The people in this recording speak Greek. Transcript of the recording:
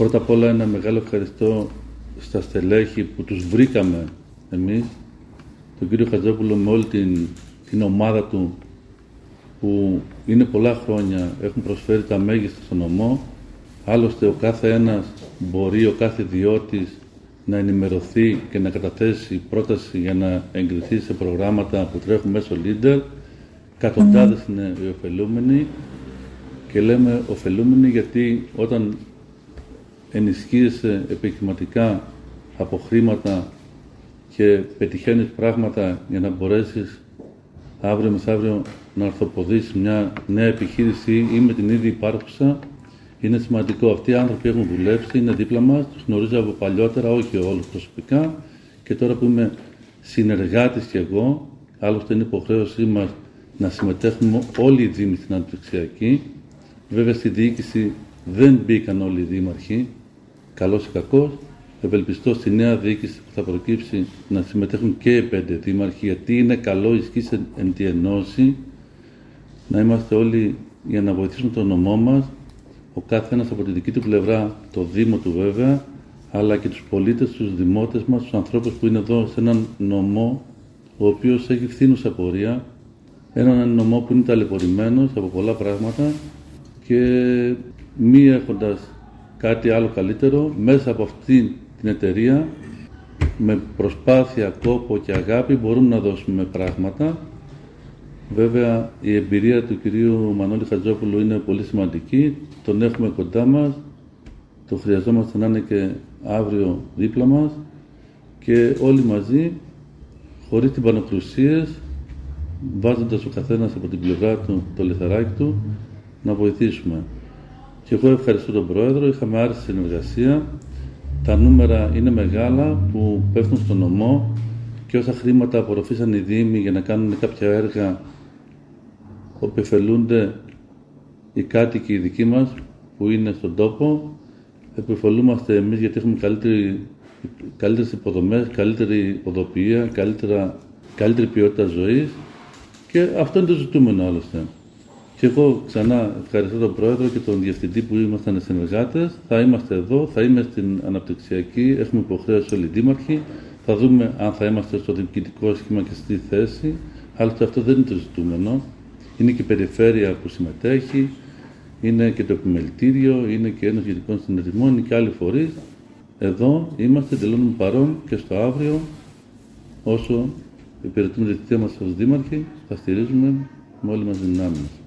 Πρώτα απ' όλα ένα μεγάλο ευχαριστώ στα στελέχη που τους βρήκαμε εμείς, τον κύριο Χατζόπουλο με όλη την ομάδα του, που είναι πολλά χρόνια, έχουν προσφέρει τα μέγιστα στον νομό. Άλλωστε ο κάθε ένας μπορεί, ο κάθε ιδιώτης να ενημερωθεί και να καταθέσει πρόταση για να εγκριθεί σε προγράμματα που τρέχουν μέσω Leader. Εκατοντάδες είναι οι ωφελούμενοι, και λέμε ωφελούμενοι γιατί όταν ενισχύεσαι επιχειρηματικά από χρήματα και πετυχαίνεις πράγματα για να μπορέσεις αύριο μεθαύριο να αρθροποδήσεις μια νέα επιχείρηση ή με την ίδια υπάρχουσα, είναι σημαντικό. Αυτοί οι άνθρωποι έχουν δουλέψει, είναι δίπλα μας, τους γνωρίζω από παλιότερα, όχι όλους προσωπικά, και τώρα που είμαι συνεργάτης κι εγώ, άλλωστε είναι υποχρέωσή μας να συμμετέχουμε όλοι οι δήμοι στην αναπτυξιακή. Βέβαια στη διοίκηση δεν μπήκαν όλοι οι δήμαρχοι, καλός ή κακός. Ευελπιστώ στη νέα διοίκηση που θα προκύψει να συμμετέχουν και οι 5 δήμαρχοι, γιατί είναι καλό ισχύς εν τη ενώση να είμαστε όλοι για να βοηθήσουμε τον νομό μας, ο κάθε ένας από τη δική του πλευρά, το Δήμο του βέβαια, αλλά και τους πολίτες, τους δημότες μας, τους ανθρώπους που είναι εδώ σε έναν νομό, ο οποίος έχει φθήνουσα πορεία, έναν νομό που είναι ταλαιπωρημένος από πολλά πράγματα και μη έχοντας κάτι άλλο καλύτερο, μέσα από αυτή την εταιρεία, με προσπάθεια, κόπο και αγάπη μπορούμε να δώσουμε πράγματα. Βέβαια η εμπειρία του κυρίου Μανώλη Χατζόπουλου είναι πολύ σημαντική, τον έχουμε κοντά μας, το χρειαζόμαστε να είναι και αύριο δίπλα μας και όλοι μαζί, χωρίς τυμπανοκρουσίες, βάζοντας ο καθένας από την πλευρά του το λιθαράκι του, να βοηθήσουμε. Και εγώ ευχαριστώ τον Πρόεδρο, είχαμε άρρηστη συνεργασία, τα νούμερα είναι μεγάλα που πέφτουν στον νομό και όσα χρήματα απορροφήσαν οι Δήμοι για να κάνουν κάποια έργα όπου επωφελούνται οι κάτοικοι οι δικοί μας που είναι στον τόπο, επωφελούμαστε εμείς γιατί έχουμε καλύτερες υποδομές, καλύτερη οδοποιία, καλύτερη ποιότητα ζωής και αυτό είναι το ζητούμενο άλλωστε. Και εγώ ξανά ευχαριστώ τον Πρόεδρο και τον Διευθυντή που ήμασταν συνεργάτες. Θα είμαστε εδώ, θα είμαι στην αναπτυξιακή, έχουμε υποχρέωση όλοι οι δήμαρχοι. Θα δούμε αν θα είμαστε στο διοικητικό σχήμα και στη θέση. Άλλωστε αυτό δεν είναι το ζητούμενο. Είναι και η περιφέρεια που συμμετέχει, είναι και το επιμελητήριο, είναι και ένας γενικών συνεταιρισμών, είναι και άλλοι φορείς. Εδώ είμαστε, τελώνουμε παρόν και στο αύριο, όσο υπηρετούμε τη θητεία μας ως δήμαρχοι, θα στηρίζουμε με όλη μας δυνάμεις.